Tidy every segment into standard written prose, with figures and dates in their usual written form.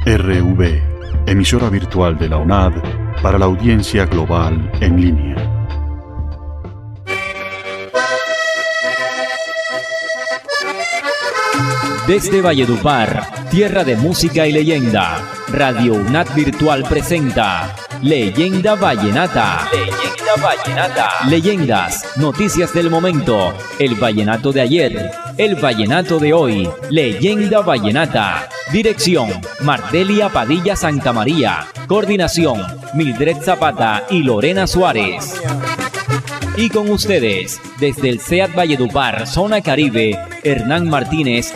RV, emisora virtual de la UNAD para la audiencia global en línea. Desde Valledupar, tierra de música y leyenda, Radio UNAD Virtual presenta Leyenda Vallenata. Leyenda Vallenata. Leyendas, noticias del momento, el vallenato de ayer, el vallenato de hoy. Leyenda Vallenata. Dirección, Mardelia Padilla Santamaría. Coordinación, Mildred Zapata y Lorena Suárez. Y con ustedes, desde el SEAT Valledupar, Zona Caribe, Hernán Martínez.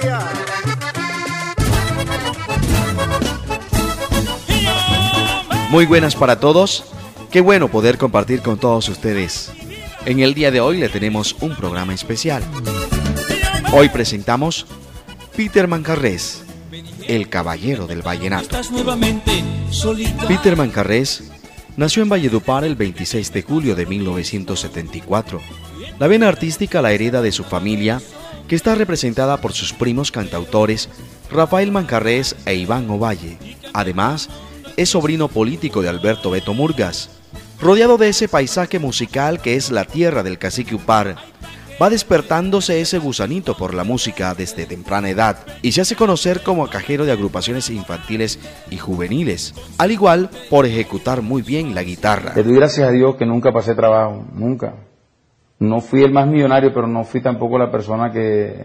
Muy buenas para todos. Qué bueno poder compartir con todos ustedes. En el día de hoy le tenemos un programa especial. Hoy presentamos Peter Manjarrés, el caballero del vallenato. Peter Manjarrés nació en Valledupar el 26 de julio de 1974. La vena artística la hereda de su familia, que está representada por sus primos cantautores Rafael Manjarrés e Iván Ovalle. Además, es sobrino político de Alberto Beto Murgas. Rodeado de ese paisaje musical que es la tierra del cacique Upar, va despertándose ese gusanito por la música desde temprana edad y se hace conocer como cajero de agrupaciones infantiles y juveniles, al igual por ejecutar muy bien la guitarra. Le doy gracias a Dios que nunca pasé trabajo, nunca. No fui el más millonario, pero no fui tampoco la persona que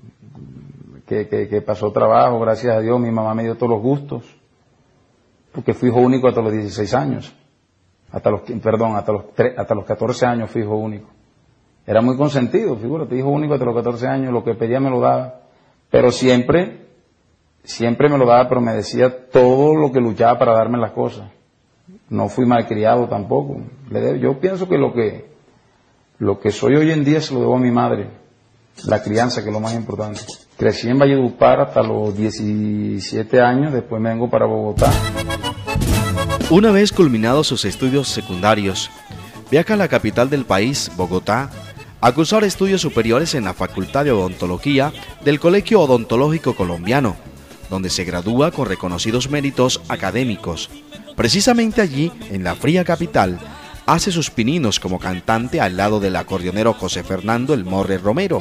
pasó trabajo. Gracias a Dios mi mamá me dio todos los gustos, porque fui hijo único hasta los 16 años, hasta los 14 años fui hijo único. Era muy consentido, figúrate, hijo único hasta los 14 años, lo que pedía me lo daba, pero siempre me lo daba, pero me decía todo lo que luchaba para darme las cosas. No fui malcriado tampoco. Yo pienso que lo que soy hoy en día se lo debo a mi madre, la crianza, que es lo más importante. Crecí en Valledupar hasta los 17 años, después me vengo para Bogotá. Una vez culminados sus estudios secundarios, viaja a la capital del país, Bogotá, a cursar estudios superiores en la Facultad de Odontología del Colegio Odontológico Colombiano, donde se gradúa con reconocidos méritos académicos. Precisamente allí, en la fría capital, hace sus pininos como cantante al lado del acordeonero José Fernando El Morre Romero.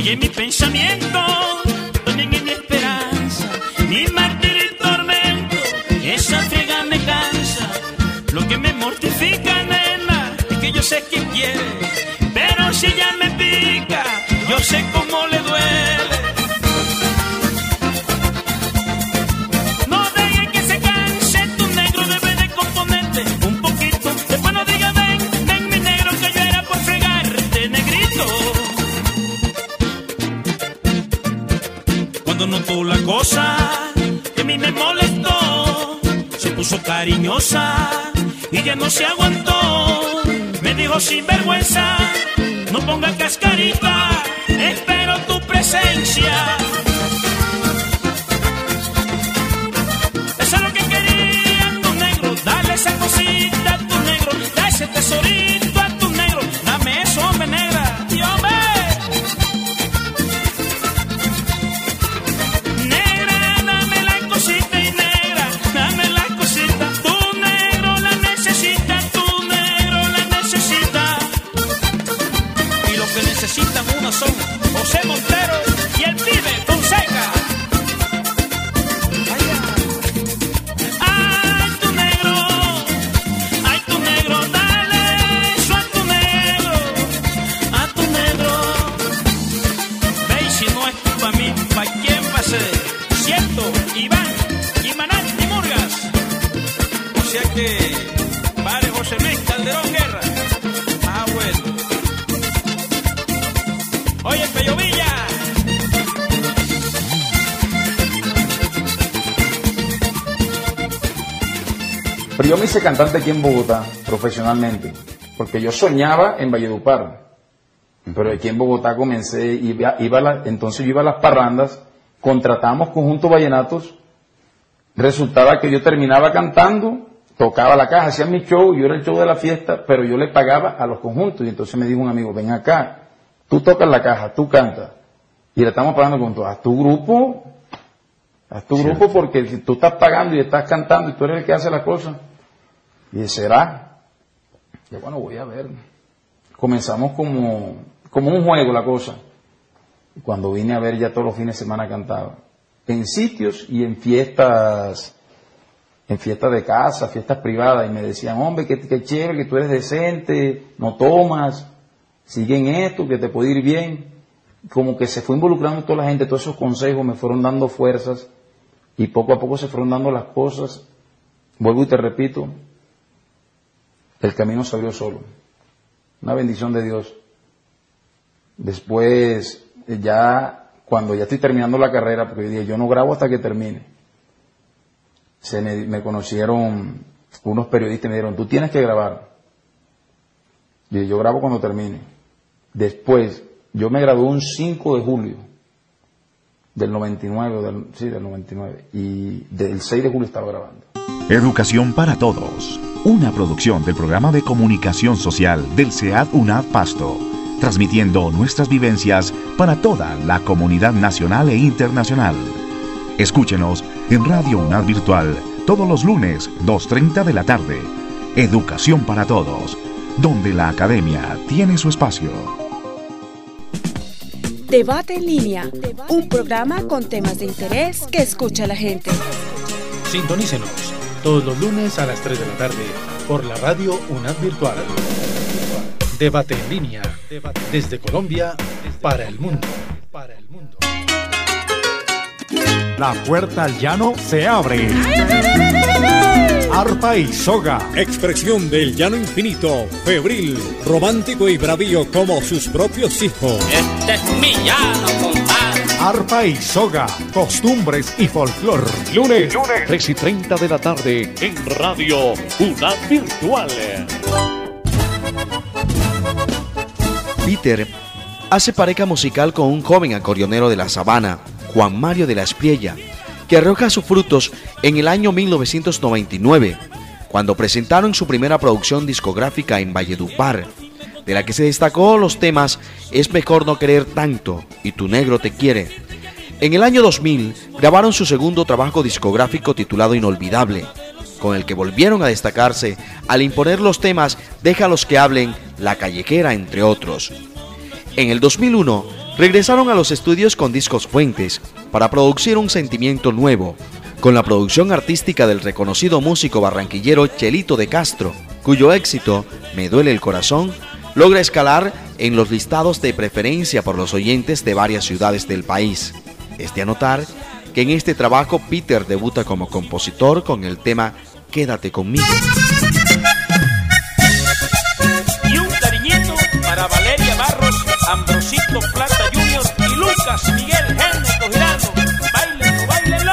que mi pensamiento también es mi esperanza, mi martirio y tormento, esa friega me cansa. Lo que me mortifica, nena, es que yo sé que quiere, pero si ella me pica, yo sé cómo le duele. No dejes que se canse, tu negro debe de componerte un poquito. Después no digas ven mi negro, que yo era por fregarte, negrito. Cuando notó la cosa que a mí me molestó, se puso cariñosa y ya no se aguantó. Me dijo sin vergüenza, no ponga cascarita, espero tu presencia. Eso es lo que quería tu negro, dale esa cosita a tu negro, da ese tesorito a tu negro, dame eso, hombre, negra, y hombre. Negra, dame la cosita y negra, dame la cosita, tu negro la necesita, tu negro la necesita. Y lo que necesitan uno son José Montero y el pibe Fonseca. Ay, tu negro, dale eso a tu negro. Ve, y si no es para mí, ¿para quién va a ser? Cierto, Iván, y Manal, y Murgas. O sea que, vale, José Luis Calderón Guerra. Ah, bueno. Oye, Pello Villa. Pero yo me hice cantante aquí en Bogotá, profesionalmente, porque yo soñaba en Valledupar. Pero aquí en Bogotá comencé, entonces yo iba a las parrandas, contratábamos conjuntos vallenatos, resultaba que yo terminaba cantando, tocaba la caja, hacía mi show, yo era el show de la fiesta, pero yo le pagaba a los conjuntos. Y entonces me dijo un amigo, ven acá, tú tocas la caja, tú cantas, y le estamos pagando con todo, haz tu grupo, porque si tú estás pagando y estás cantando y tú eres el que hace las cosas. Y dice, ¿será? Y bueno, voy a ver. Comenzamos como un juego la cosa. Y cuando vine a ver, ya todos los fines de semana cantaba. En sitios y en fiestas de casa, fiestas privadas, y me decían, hombre, qué chévere, que tú eres decente, no tomas, sigue en esto, que te puede ir bien. Como que se fue involucrando toda la gente, todos esos consejos me fueron dando fuerzas, y poco a poco se fueron dando las cosas. Vuelvo y te repito, el camino se abrió solo. Una bendición de Dios. Después, cuando ya estoy terminando la carrera, porque yo dije, yo no grabo hasta que termine. Me conocieron unos periodistas y me dijeron, tú tienes que grabar. Y yo grabo cuando termine. Después, yo me gradué un 5 de julio del 99, del 99, y del 6 de julio estaba grabando. Educación para Todos, una producción del programa de comunicación social del SEAD UNAD Pasto, transmitiendo nuestras vivencias para toda la comunidad nacional e internacional. Escúchenos en Radio UNAD Virtual todos los lunes, 2:30 de la tarde. Educación para Todos, donde la academia tiene su espacio. Debate en línea, un programa con temas de interés que escucha la gente. Sintonícenos todos los lunes a las 3 de la tarde por la Radio UNAD Virtual. Debate en línea, desde Colombia para el mundo. La puerta al llano se abre. Arpa y soga. Expresión del llano infinito, febril, romántico y bravío como sus propios hijos. Este es mi llano, compadre. Arpa y soga, costumbres y folclor. Lunes 3:30 de la tarde en Radio UNAD Virtual. Peter hace pareja musical con un joven acordeonero de la Sabana, Juan Mario de la Espriella, que arroja sus frutos en el año 1999, cuando presentaron su primera producción discográfica en Valledupar, de la que se destacó los temas Es mejor no querer tanto y Tu negro te quiere. En el año 2000 grabaron su segundo trabajo discográfico titulado Inolvidable, con el que volvieron a destacarse al imponer los temas Déjalos que hablen, La callejera, entre otros. En el 2001 regresaron a los estudios con Discos Fuentes para producir un sentimiento nuevo, con la producción artística del reconocido músico barranquillero Chelito de Castro, cuyo éxito, Me duele el corazón, logra escalar en los listados de preferencia por los oyentes de varias ciudades del país. Es de anotar que en este trabajo Peter debuta como compositor con el tema Quédate conmigo. Y un cariñito para Valeria Barros, Ambrosito Plata Jr. y Lucas Miguel Géneco Girando. Báilenlo, báilenlo.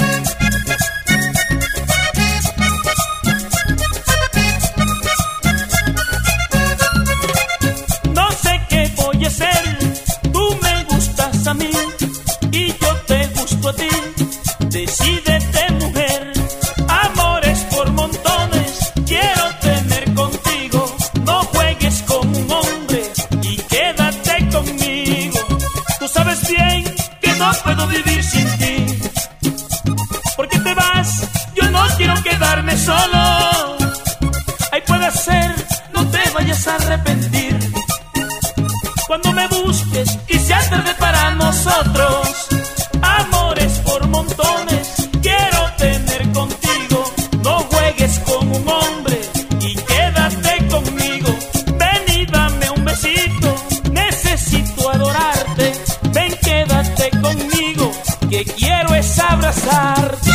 No sé qué voy a hacer, tú me gustas a mí y yo te gusto a ti. Decídete, mujer, amores por montones, quiero tener contigo. No juegues con un hombre y quédate conmigo. Tú sabes bien que no puedo vivir sin ti. ¿Por qué te vas? Yo no quiero quedarme solo. Ahí puede ser, no te vayas a arrepentir. Cuando me busques y sea tarde para nosotros, amores por montones, quiero tener contigo. No juegues con un hombre y quédate conmigo. Ven y dame un besito, necesito adorarte. Ven, quédate conmigo, que quiero es abrazarte.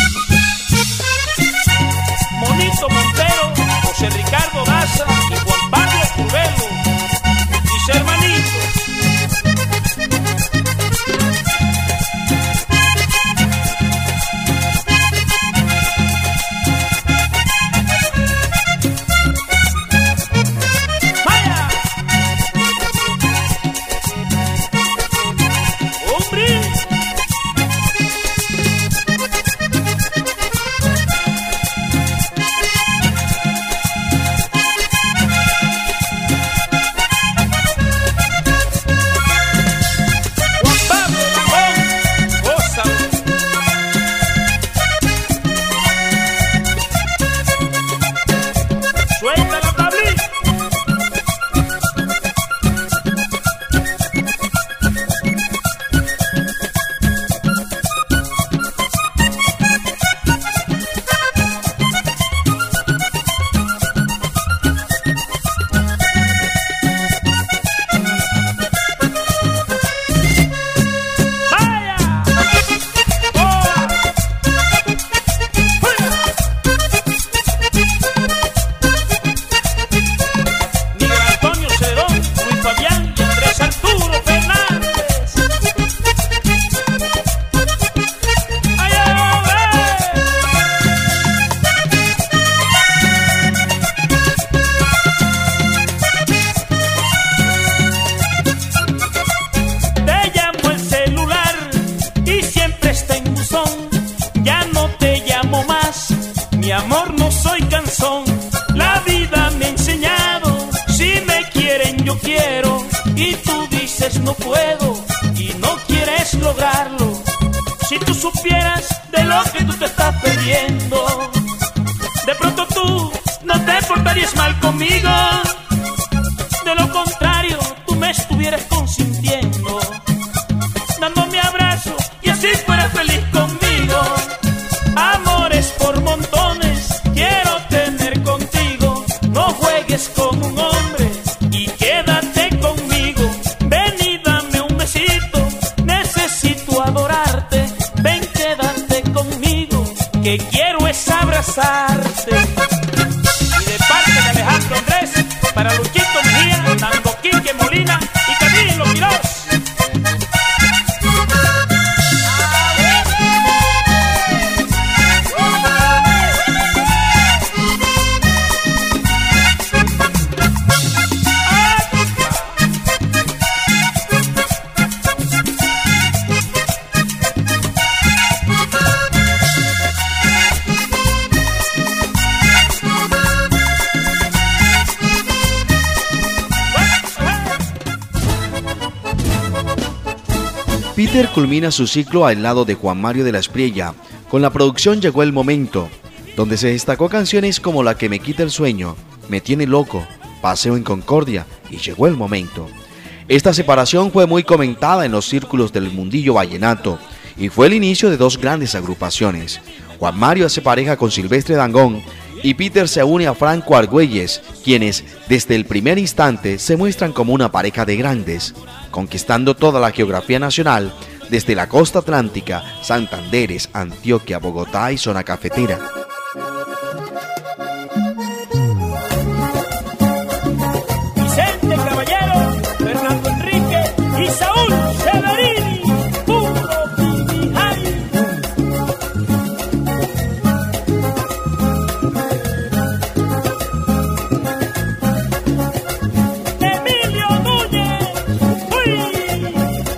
Monito Montero, José Ricardo Daza y Juan Pablo Curvelo, mis hermanitos. No puedo y no quieres lograrlo. Si tú supieras de lo que tú te estás perdiendo, de pronto tú no te portarías mal conmigo. De lo contrario, tú me estuvieras consintiendo, dándome abrazos y así fueras feliz conmigo. Amores por montones, quiero tener contigo. No juegues con un hombre y quédate conmigo. Ven y dame un besito, necesito adorarte. Ven, quédate conmigo, que quiero es abrazarte. Y de parte de Alejandro Andrés, para Luchito Mejía, Nando Quique Molina y Camilo Quirós. Peter culmina su ciclo al lado de Juan Mario de la Espriella con la producción Llegó el Momento, donde se destacó canciones como La que me quita el sueño, Me tiene loco, Paseo en Concordia y Llegó el Momento. Esta separación fue muy comentada en los círculos del mundillo vallenato y fue el inicio de dos grandes agrupaciones. Juan Mario hace pareja con Silvestre Dangond y Peter se une a Franco Argüelles, quienes desde el primer instante se muestran como una pareja de grandes, conquistando toda la geografía nacional desde la costa atlántica, Santanderes, Antioquia, Bogotá y zona cafetera. Vicente Caballero, Fernando Enrique y Saúl Severini, puro Pibijay. Emilio Núñez, uy.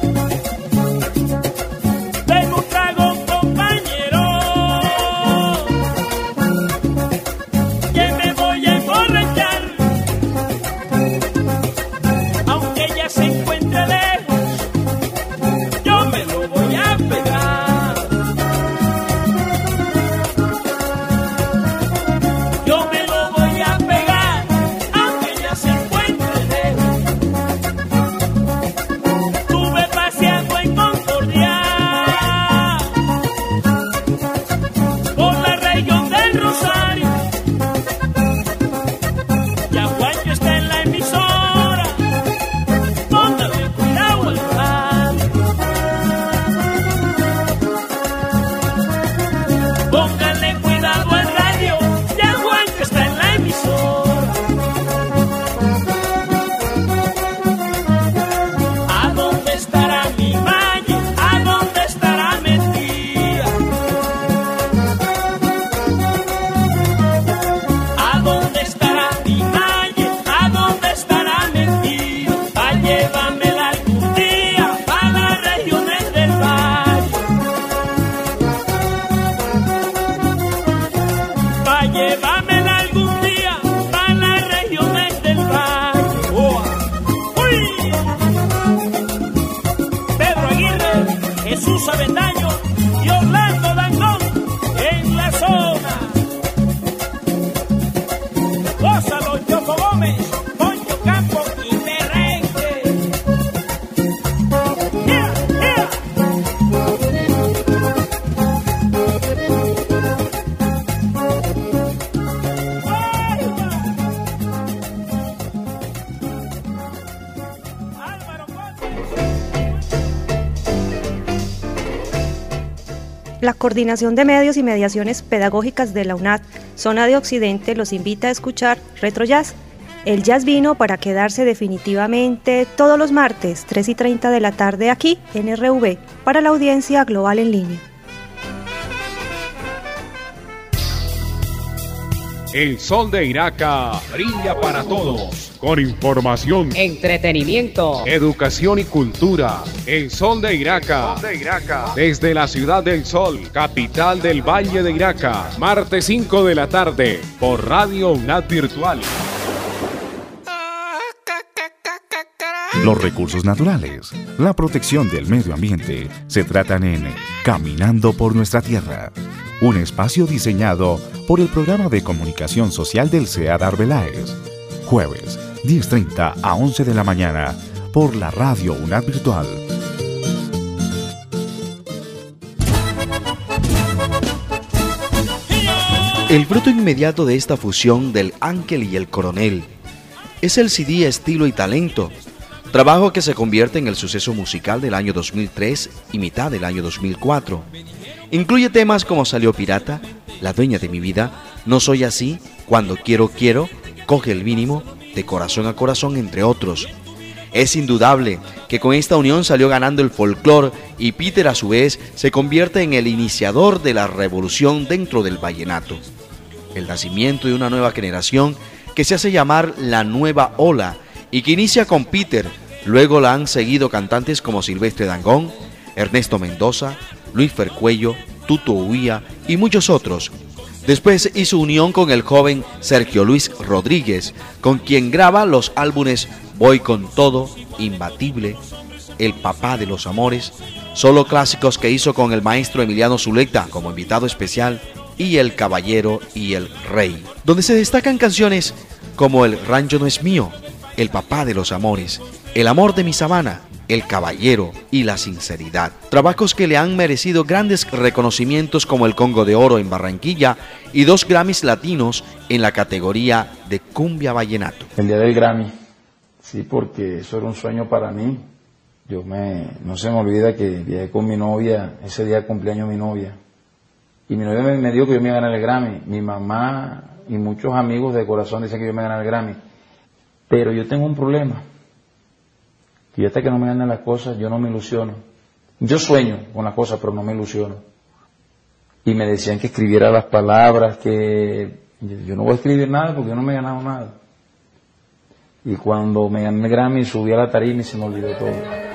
Tengo un trago, compañero, que me voy a emborrachar. Aunque ella se encuentre lejos, yo me lo voy a pegar. Yo me lo voy a pegar, aunque ella se encuentre lejos. Tuve paseando en Concordia, por la región del Rosario. Ya Juancho está en la emisora. Póngale cuidado al radio. Póngale cuidado al radio. Ya Juancho está en la emisora. ¿A dónde estará mi valle? ¿A dónde estará metida? ¿A dónde estará mi valle? ¿A dónde estará metido? Pa' llevármela algún día pa' las regiones del valle. Pa' llevármela algún día pa' las regiones del valle. ¡Oa! ¡Uy! Pedro Aguirre, Jesús Avendaño y Orlando Dangond en la zona. Gózalo, Choco Gómez, Poncho Campos y Merengue. ¡Yeah, yeah! Álvaro La Coordinación de Medios y Mediaciones Pedagógicas de la UNAD, Zona de Occidente, los invita a escuchar Retro Jazz. El jazz vino para quedarse definitivamente todos los martes, 3:30 de la tarde aquí en RV, para la audiencia global en línea. El sol de Iraca brilla para todos, con información, entretenimiento, educación y cultura. El sol de Iraca, desde la ciudad del sol, capital del Valle de Iraca, martes 5 de la tarde, por Radio UNAD Virtual. Los recursos naturales, la protección del medio ambiente, se tratan en Caminando por Nuestra Tierra, un espacio diseñado por el Programa de Comunicación Social del CEAD Arbeláez. Jueves, 10:30 a 11 de la mañana, por la Radio UNAD Virtual. El fruto inmediato de esta fusión del Ángel y el Coronel es el CD Estilo y Talento, trabajo que se convierte en el suceso musical del año 2003 y mitad del año 2004. Incluye temas como Salió Pirata, La Dueña de mi Vida, No Soy Así, Cuando Quiero Quiero, Coge el Mínimo, De Corazón a Corazón, entre otros. Es indudable que con esta unión salió ganando el folclore y Peter a su vez se convierte en el iniciador de la revolución dentro del vallenato. El nacimiento de una nueva generación que se hace llamar la Nueva Ola y que inicia con Peter. Luego la han seguido cantantes como Silvestre Dangond, Ernesto Mendoza, Luis Fercuello, Tuto Huía y muchos otros. Después hizo unión con el joven Sergio Luis Rodríguez, con quien graba los álbumes Voy con Todo, Imbatible, El Papá de los Amores, solo clásicos que hizo con el maestro Emiliano Zuleta como invitado especial, y El Caballero y el Rey, donde se destacan canciones como El Rancho No es Mío, El Papá de los Amores, El amor de mi sabana, El caballero y La sinceridad. Trabajos que le han merecido grandes reconocimientos como el Congo de Oro en Barranquilla y 2 Grammys latinos en la categoría de cumbia vallenato. El día del Grammy, sí, porque eso era un sueño para mí. No se me olvida que viajé con mi novia, ese día de cumpleaños mi novia. Y mi novia me dijo que yo me iba a ganar el Grammy. Mi mamá y muchos amigos de corazón dicen que yo me voy a ganar el Grammy. Pero yo tengo un problema. Y hasta que no me ganan las cosas, yo no me ilusiono. Yo sueño con las cosas, pero no me ilusiono. Y me decían que escribiera las palabras, que yo no voy a escribir nada porque yo no me he ganado nada. Y cuando me gané el Grammy, subí a la tarima y se me olvidó todo.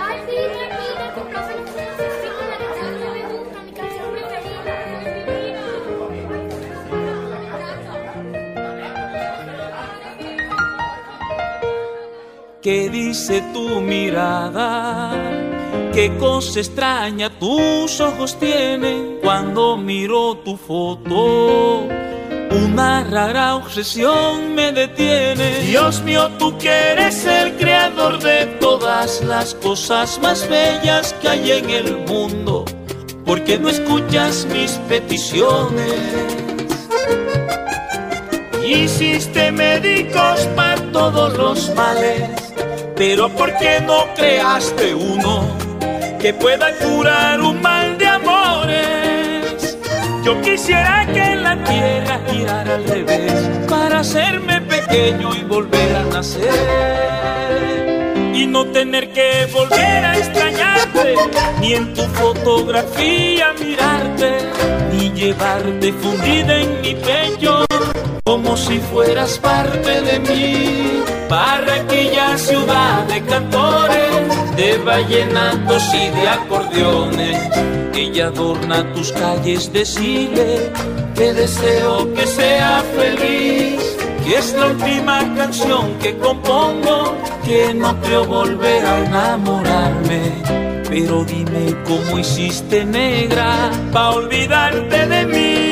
¿Qué dice tu mirada? ¿Qué cosa extraña tus ojos tienen? Cuando miro tu foto, una rara obsesión me detiene. Dios mío, tú que eres el creador de todas las cosas más bellas que hay en el mundo, ¿por qué no escuchas mis peticiones? Hiciste médicos para todos los males, pero ¿por qué no creaste uno que pueda curar un mal de amores? Yo quisiera que la tierra girara al revés para hacerme pequeño y volver a nacer, y no tener que volver a extrañarte, ni en tu fotografía mirarte, ni llevarte fundida en mi pecho como si fueras parte de mí. Barranquilla, ciudad de cantores, de vallenatos y de acordeones, ella adorna tus calles, decile que deseo que sea feliz, que es la última canción que compongo, que no creo volver a enamorarme, pero dime cómo hiciste, negra, pa' olvidarte de mí.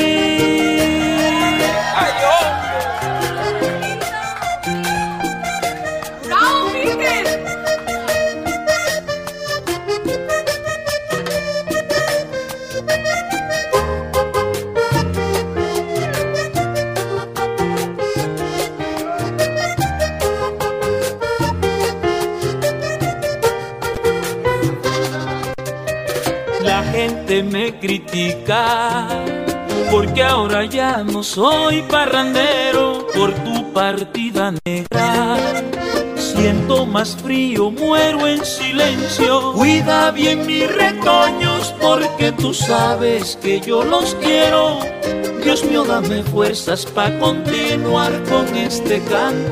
La gente me critica porque ahora ya no soy parrandero por tu partida negra. Siento más frío, muero en silencio. Cuida bien mis retoños porque tú sabes que yo los quiero. Dios mío, dame fuerzas para continuar con este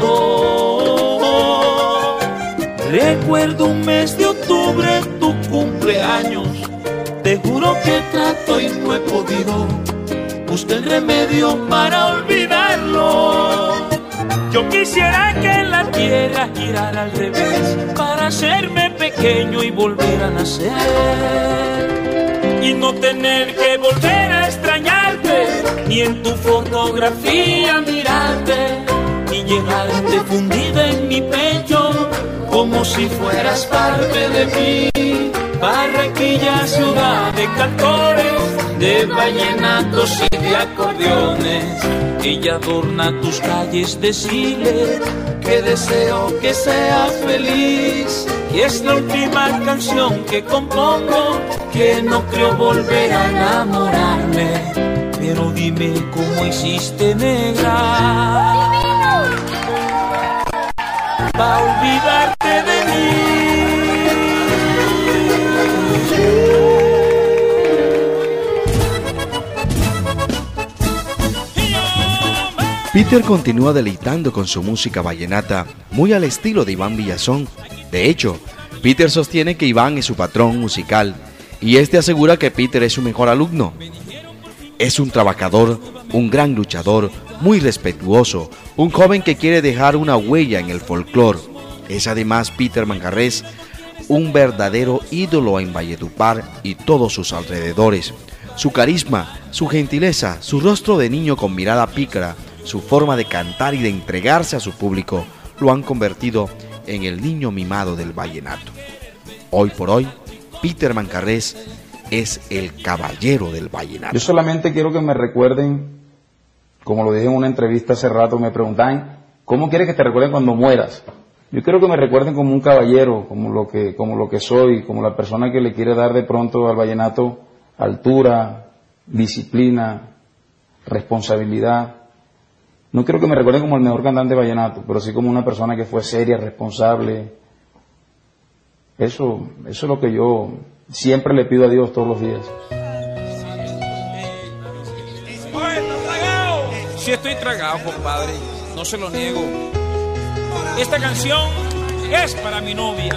canto. Recuerdo un mes de octubre, tu cumpleaños. Te juro que trato y no he podido. Busqué el remedio para olvidarlo. Yo quisiera que la tierra girara al revés para hacerme pequeño y volver a nacer, y no tener que volver a extrañarte, ni en tu fotografía mirarte, ni llevarte fundida en mi pecho como si fueras parte de mí. Barranquilla, ciudad de cantores, de vallenatos y de acordeones, ella adorna tus calles, decile que deseo que seas feliz, y es la última canción que compongo, que no creo volver a enamorarme, pero dime cómo hiciste, negra, pa' olvidarte de mí. Peter continúa deleitando con su música vallenata, muy al estilo de Iván Villazón. De hecho, Peter sostiene que Iván es su patrón musical, y este asegura que Peter es su mejor alumno. Es un trabajador, un gran luchador, muy respetuoso, un joven que quiere dejar una huella en el folclore. Es además Peter Manjarrés un verdadero ídolo en Valledupar y todos sus alrededores. Su carisma, su gentileza, su rostro de niño con mirada pícara, su forma de cantar y de entregarse a su público lo han convertido en el niño mimado del vallenato. Hoy por hoy, Peter Mancarrés es el caballero del vallenato. Yo solamente quiero que me recuerden, como lo dije en una entrevista hace rato, me preguntaban, ¿cómo quieres que te recuerden cuando mueras? Yo quiero que me recuerden como un caballero, como lo que soy, como la persona que le quiere dar de pronto al vallenato altura, disciplina, responsabilidad. No quiero que me recuerden como el mejor cantante de vallenato, pero sí como una persona que fue seria, responsable. Eso es lo que yo siempre le pido a Dios todos los días. Sí estoy tragado, compadre, no se lo niego. Esta canción es para mi novia.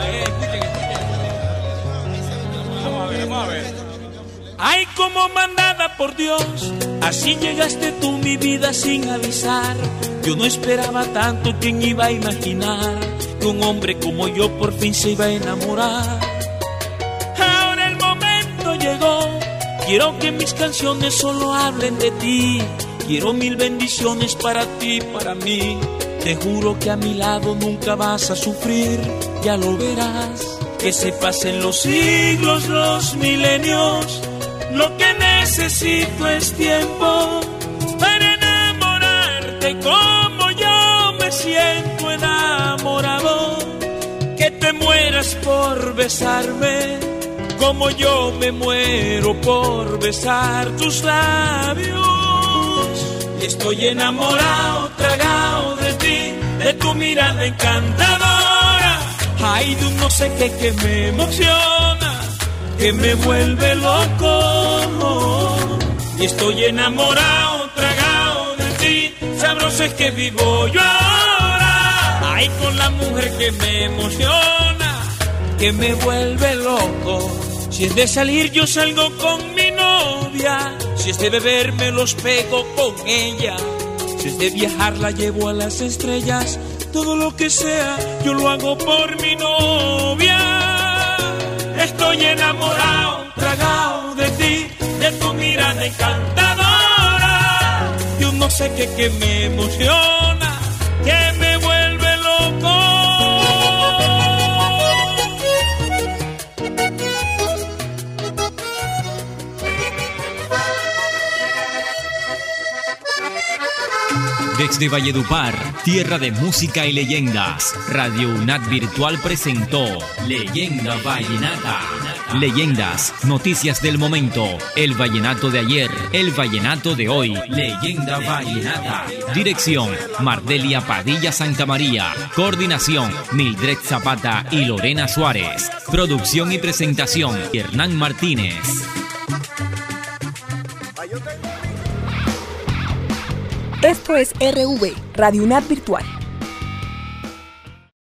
Vamos a ver. Ay, como mandada por Dios, así llegaste tú mi vida sin avisar. Yo no esperaba tanto, ¿quién iba a imaginar que un hombre como yo por fin se iba a enamorar? Ahora el momento llegó, quiero que mis canciones solo hablen de ti. Quiero 1000 bendiciones para ti, para mí. Te juro que a mi lado nunca vas a sufrir, ya lo verás. Que se pasen los siglos, los milenios, lo que necesito es tiempo para enamorarte como yo me siento enamorado. Que te mueras por besarme como yo me muero por besar tus labios. Estoy enamorado, tragado de ti, de tu mirada encantadora. Hay de un no sé qué que me emociona, que me vuelve loco. Y estoy enamorado, tragado de ti, sabroso es que vivo yo ahora. Ay, con la mujer que me emociona, que me vuelve loco. Si es de salir yo salgo con mi novia, si es de beber me los pego con ella, si es de viajar la llevo a las estrellas. Todo lo que sea yo lo hago por mi novia. Estoy enamorado, tragado de ti, de tu mirada encantadora. Yo no sé qué que me emociona, que me vuelve loco. Desde Valledupar, tierra de música y leyendas, Radio UNAT Virtual presentó Leyenda Vallenata. Leyendas, noticias del momento, el vallenato de ayer, el vallenato de hoy. Leyenda Vallenata. Dirección, Mardelia Padilla Santamaría. Coordinación, Mildred Zapata y Lorena Suárez. Producción y presentación, Hernán Martínez. Esto es RV, Radio UNAT Virtual.